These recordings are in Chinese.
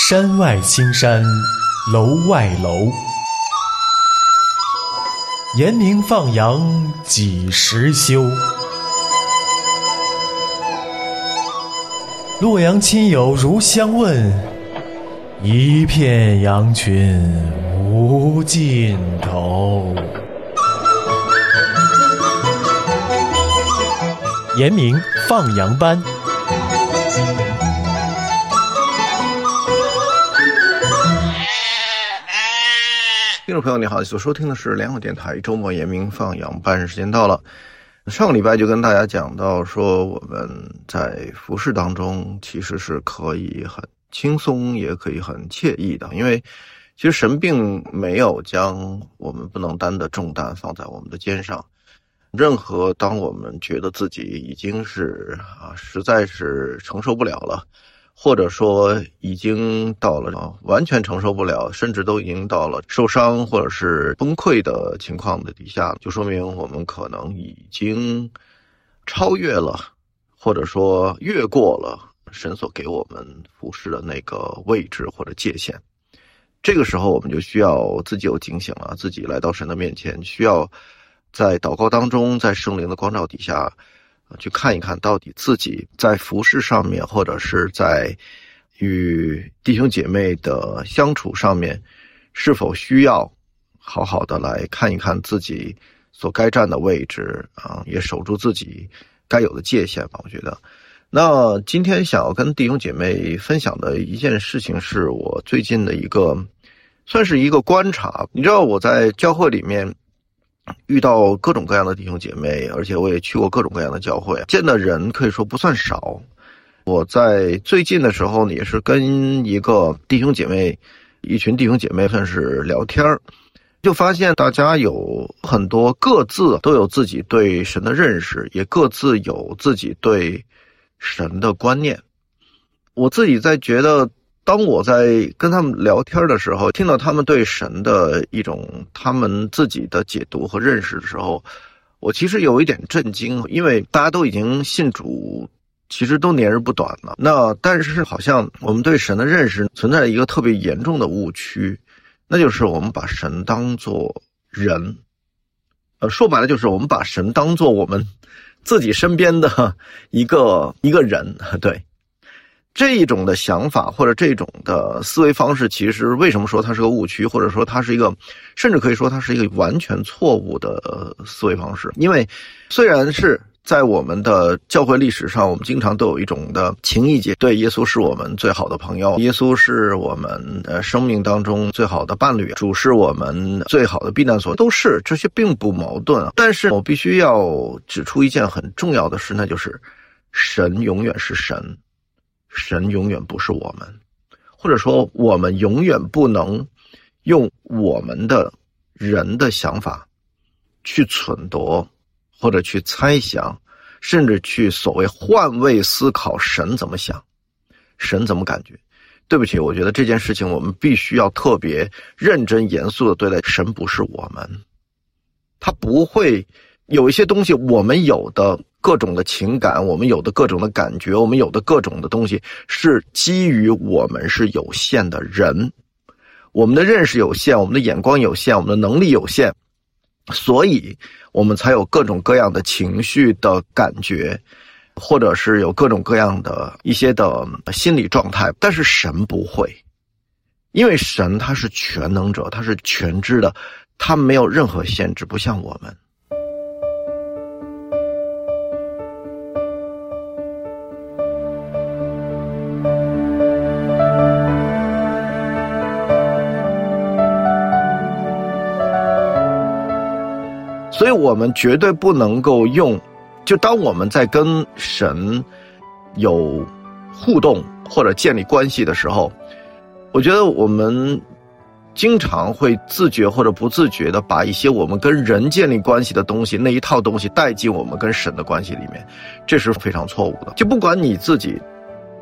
山外青山楼外楼，严明放羊几时休？洛阳亲友如相问，一片羊群无尽头。严明放羊班。 听众朋友你好，你所收听的是良友电台周末严明放羊班，时间到了。上个礼拜就跟大家讲到说，我们在服事当中其实是可以很轻松也可以很惬意的，因为其实神并没有将我们不能担的重担放在我们的肩上。任何当我们觉得自己已经是实在是承受不了了，或者说已经到了完全承受不了，甚至都已经到了受伤或者是崩溃的情况的底下，就说明我们可能已经超越了，或者说越过了神所给我们服事的那个位置或者界限。这个时候我们就需要自己有警醒了，自己来到神的面前，需要在祷告当中，在圣灵的光照底下去看一看到底自己在服事上面，或者是在与弟兄姐妹的相处上面，是否需要好好的来看一看自己所该站的位置也守住自己该有的界限吧。我觉得那今天想要跟弟兄姐妹分享的一件事情，是我最近的一个算是一个观察。你知道我在教会里面遇到各种各样的弟兄姐妹，而且我也去过各种各样的教会，见的人可以说不算少。我在最近的时候也是跟一个弟兄姐妹，一群弟兄姐妹算是聊天，就发现大家有很多各自都有自己对神的认识，也各自有自己对神的观念。我自己在觉得，当我在跟他们聊天的时候，听到他们对神的一种他们自己的解读和认识的时候，我其实有一点震惊，因为大家都已经信主，其实都年日不短了。那但是好像我们对神的认识存在一个特别严重的误区，那就是我们把神当作人，说白了就是我们把神当作我们自己身边的一个人，对。这一种的想法或者这种的思维方式，其实为什么说它是个误区，或者说它是一个，甚至可以说它是一个完全错误的思维方式。因为虽然是在我们的教会历史上，我们经常都有一种的情意结，对，耶稣是我们最好的朋友，耶稣是我们生命当中最好的伴侣，主是我们最好的避难所，都是这些并不矛盾。但是我必须要指出一件很重要的事，那就是神永远是神，神永远不是我们，或者说我们永远不能用我们的人的想法去忖度或者去猜想，甚至去所谓换位思考神怎么想，神怎么感觉。对不起，我觉得这件事情我们必须要特别认真严肃的对待。神不是我们，他不会有一些东西我们有的各种的情感，我们有的各种的感觉，我们有的各种的东西，是基于我们是有限的人，我们的认识有限，我们的眼光有限，我们的能力有限，所以我们才有各种各样的情绪的感觉，或者是有各种各样的一些的心理状态。但是神不会，因为神他是全能者，他是全知的，他没有任何限制，不像我们。所以我们绝对不能够用，就当我们在跟神有互动或者建立关系的时候，我觉得我们经常会自觉或者不自觉的把一些我们跟人建立关系的东西，那一套东西带进我们跟神的关系里面，这是非常错误的。就不管你自己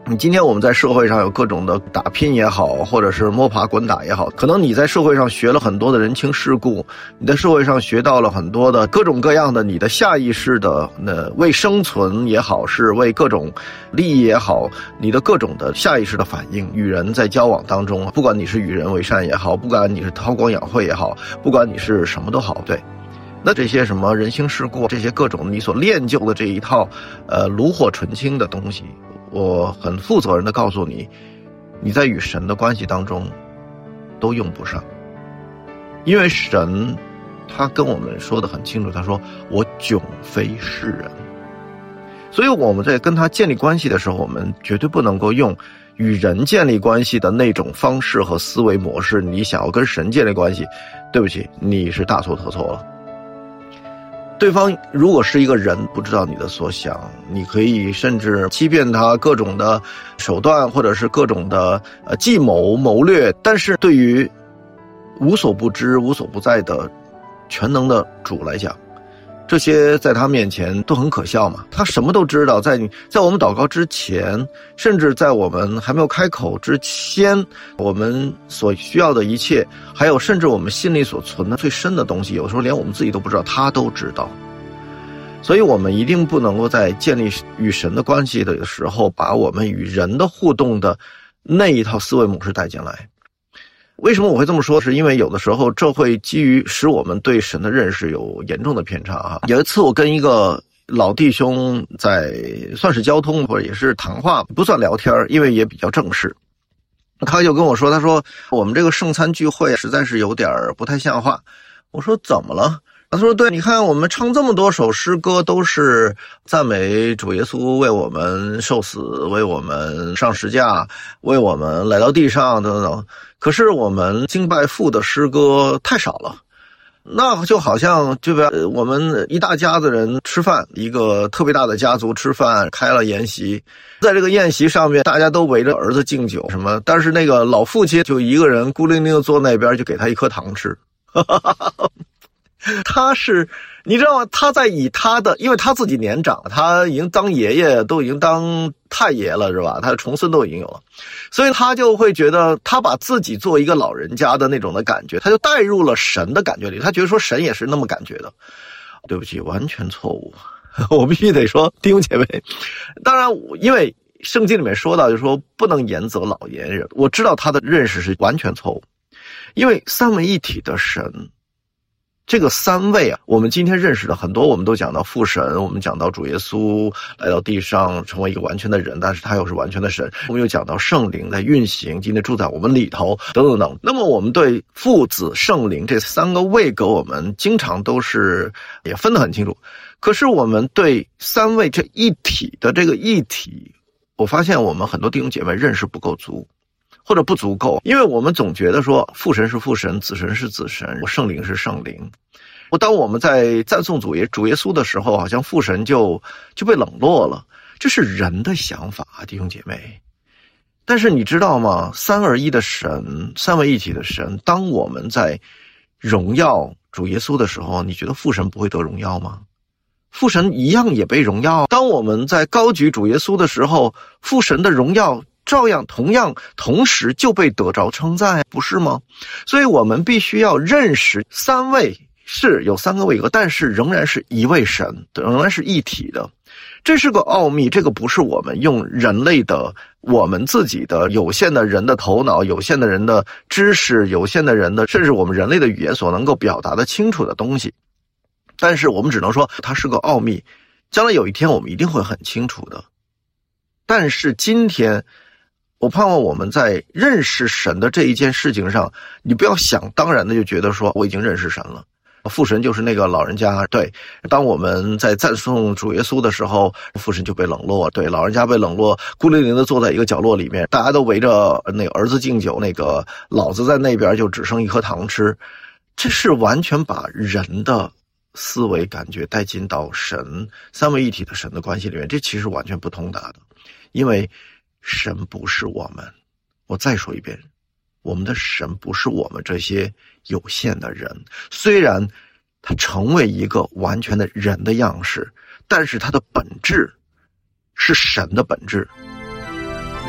你今天我们在社会上有各种的打拼也好，或者是摸爬滚打也好，可能你在社会上学了很多的人情世故，你在社会上学到了很多的各种各样的你的下意识的为生存也好，是为各种利益也好，你的各种的下意识的反应，与人在交往当中，不管你是与人为善也好，不管你是韬光养晦也好，不管你是什么都好，对。那这些什么人情世故，这些各种你所练就的这一套炉火纯青的东西，我很负责任的告诉你，你在与神的关系当中都用不上。因为神他跟我们说的很清楚，他说我迥非世人。所以我们在跟他建立关系的时候，我们绝对不能够用与人建立关系的那种方式和思维模式，你想要跟神建立关系，对不起，你是大错特错了。对方如果是一个人，不知道你的所想，你可以甚至欺骗他各种的手段，或者是各种的计谋谋略，但是对于无所不知无所不在的全能的主来讲，这些在他面前都很可笑嘛。他什么都知道，在我们祷告之前，甚至在我们还没有开口之前，我们所需要的一切，还有甚至我们心里所存的最深的东西，有时候连我们自己都不知道，他都知道。所以我们一定不能够在建立与神的关系的时候，把我们与人的互动的那一套思维模式带进来。为什么我会这么说？是因为有的时候这会基于使我们对神的认识有严重的偏差啊。有一次我跟一个老弟兄在算是交通或者也是谈话，不算聊天，因为也比较正式。他就跟我说，他说我们这个圣餐聚会实在是有点不太像话。我说怎么了？他说对，你看我们唱这么多首诗歌都是赞美主耶稣为我们受死，为我们上十架，为我们来到地上等等，可是我们敬拜父的诗歌太少了。那就好像我们一大家子人吃饭，一个特别大的家族吃饭，开了宴席，在这个宴席上面大家都围着儿子敬酒什么，但是那个老父亲就一个人孤零零的坐那边，就给他一颗糖吃。他是你知道吗？他在以他的，因为他自己年长，他已经当爷爷，都已经当太爷了，是吧？他的重孙都已经有了，所以他就会觉得他把自己做一个老人家的那种的感觉，他就带入了神的感觉里，他觉得说神也是那么感觉的。对不起，完全错误。我必须得说，弟兄姐妹，当然因为圣经里面说到，就是说不能言责老年人，我知道他的认识是完全错误，因为三位一体的神。这个三位啊，我们今天认识的很多，我们都讲到父神，我们讲到主耶稣来到地上成为一个完全的人，但是他又是完全的神。我们又讲到圣灵在运行，今天住在我们里头，等等等。那么我们对父子圣灵这三个位格，我们经常都是也分得很清楚。可是我们对三位这一体的这个一体，我发现我们很多弟兄姐妹认识不够足。或者不足够，因为我们总觉得说父神是父神，子神是子神，圣灵是圣灵。当我们在赞颂主耶稣的时候，好像父神就被冷落了，这是人的想法，弟兄姐妹。但是你知道吗？三而一的神，三位一体的神，当我们在荣耀主耶稣的时候，你觉得父神不会得荣耀吗？父神一样也被荣耀。当我们在高举主耶稣的时候，父神的荣耀照样同时就被得着称赞，不是吗？所以我们必须要认识三位是有三个位格，但是仍然是一位神，仍然是一体的。这是个奥秘，这个不是我们用人类的我们自己的有限的人的头脑，有限的人的知识，有限的人的甚至我们人类的语言所能够表达的清楚的东西。但是我们只能说它是个奥秘，将来有一天我们一定会很清楚的。但是今天我盼望我们在认识神的这一件事情上，你不要想当然的就觉得说我已经认识神了。父神就是那个老人家，对，当我们在赞颂主耶稣的时候，父神就被冷落，对，老人家被冷落，孤零零的坐在一个角落里面，大家都围着那个儿子敬酒，那个老子在那边就只剩一颗糖吃。这是完全把人的思维感觉带进到神三位一体的神的关系里面，这其实完全不通达的。因为神不是我们，我再说一遍，我们的神不是我们这些有限的人。虽然他成为一个完全的人的样式，但是他的本质是神的本质。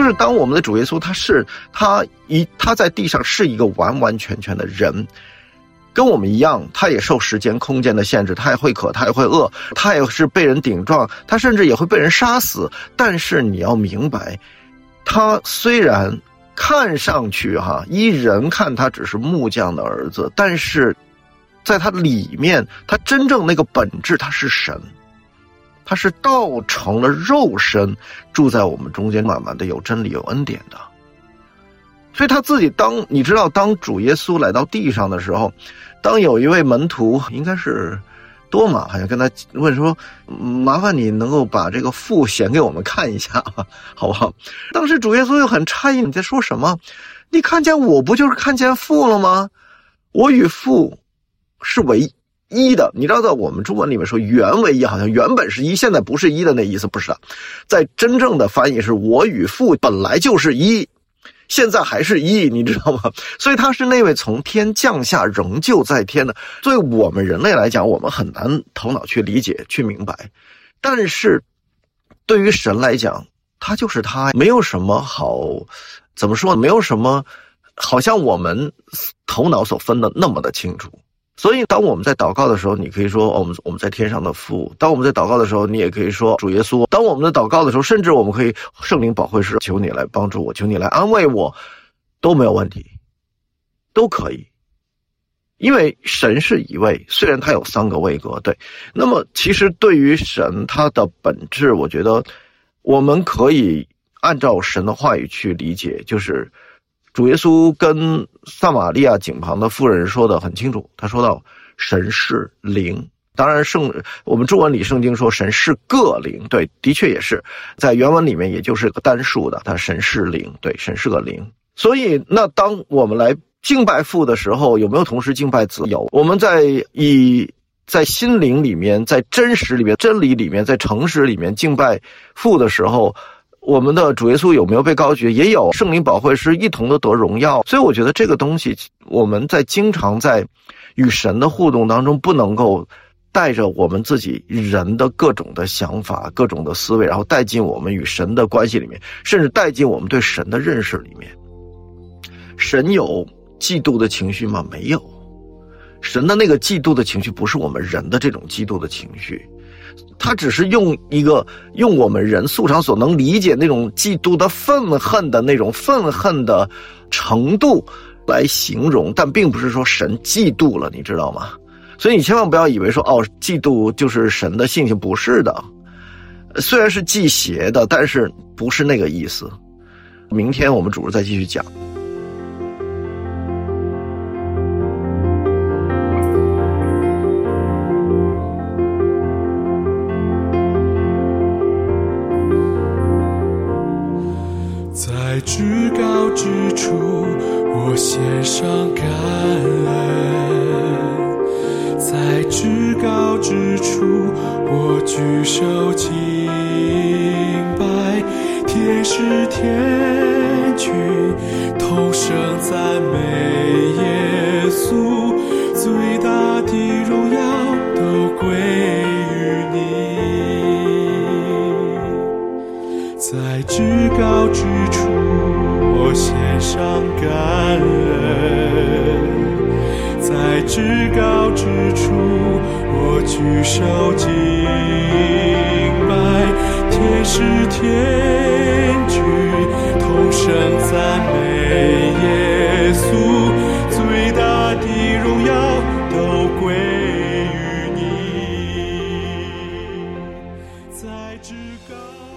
就是当我们的主耶稣他在地上是一个完完全全的人，跟我们一样，他也受时间空间的限制，他也会渴，他也会饿，他也是被人顶撞，他甚至也会被人杀死。但是你要明白，他虽然看上去依人看他只是木匠的儿子，但是在他里面，他真正那个本质，他是神，他是道成了肉身，住在我们中间，满满的有真理有恩典的。所以他自己你知道当主耶稣来到地上的时候，当有一位门徒，应该是多马，好像跟他问说，麻烦你能够把这个父显给我们看一下好不好？当时主耶稣又很诧异，你在说什么？你看见我不就是看见父了吗？我与父是唯一的。你知道在我们中文里面说原为一，好像原本是一，现在不是一的那意思，不是的。在真正的翻译是我与父本来就是一，现在还是一，你知道吗？所以他是那位从天降下仍旧在天的。对我们人类来讲，我们很难头脑去理解去明白，但是对于神来讲，他就是他，没有什么好怎么说，没有什么好像我们头脑所分的那么的清楚。所以当我们在祷告的时候，你可以说我们在天上的父，当我们在祷告的时候，你也可以说主耶稣，当我们在祷告的时候，甚至我们可以圣灵保惠师，求你来帮助我，求你来安慰我，都没有问题，都可以。因为神是一位，虽然他有三个位格，对。那么其实对于神他的本质，我觉得我们可以按照神的话语去理解，就是主耶稣跟撒玛利亚井旁的妇人说的很清楚，他说到神是灵。当然我们中文里圣经说神是个灵，对，的确也是，在原文里面也就是个单数的，他神是灵，对，神是个灵。所以那当我们来敬拜父的时候，有没有同时敬拜子？有。我们在心灵里面，在真实里面，真理里面，在诚实里面敬拜父的时候，我们的主耶稣有没有被高举？也有，圣灵保惠师一同的得荣耀。所以我觉得这个东西，我们经常在与神的互动当中，不能够带着我们自己人的各种的想法、各种的思维，然后带进我们与神的关系里面，甚至带进我们对神的认识里面。神有嫉妒的情绪吗？没有。神的那个嫉妒的情绪不是我们人的这种嫉妒的情绪，他只是用我们人素常所能理解那种嫉妒的愤恨的那种愤恨的程度来形容，但并不是说神嫉妒了，你知道吗？所以你千万不要以为说嫉妒就是神的性情，不是的。虽然是忌邪的，但是不是那个意思。明天我们主日再继续讲。 在至高之处，我献上感恩；在至高之处，我举手敬拜。天使天军同声赞美耶稣，最大的荣耀都归于你。在至高之处，我献上感恩；在至高之处，我举手敬拜。天使天军同声赞美耶稣，最大的荣耀都归于你。在至高